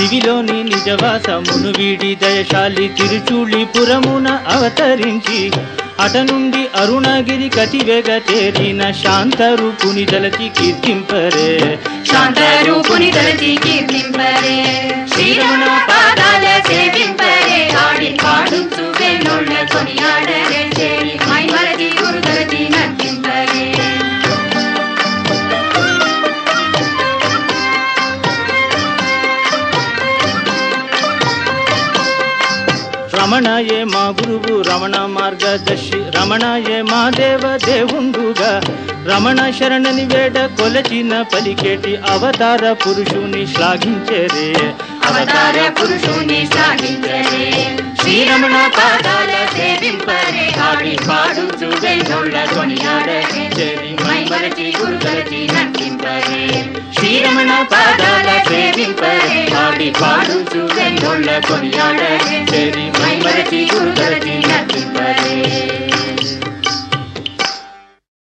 దివిలోని నిజవాసమును వీడి దయశాలి తిరుచూళిపురమున అవతరించి అట నుండి అరుణగిరి కతివేగ చేరిన శాంతరూపుని దలచి కీర్తింపరే, శాంతరూపుని దలచి కీర్తింపరే. శ్రీరమణ పాదాల సేవింపరే, ఆడి పాడుచు వెన్నోళ్ళ కొనియాడరే, చేరి మైమరచి గురు దలచి నర్తింపరే. రమణయే మా గురువు రమణ మార్గదర్శి, రమణయే మా దేవ దేవుండుగా రమణ శరణని వేడ కొలచిన పలికేటి అవతార పురుషుని శ్లాఘించరే, అవతార పురుషుని శ్లాఘించరే. శ్రీరమణ పాదాల సేవింపరే, ఆడి పాడుచు వెన్నోళ్ళ కొనియాడరే, చేరి మైమరచి గురు దలచి నర్తింపరే. శ్రీరమణ పాదాల సేవింపరే, ఆడి పాడుచు వెన్నోళ్ళ కొనియాడరే, చేరి మైమరచి గురు దలచి నర్తింపరే.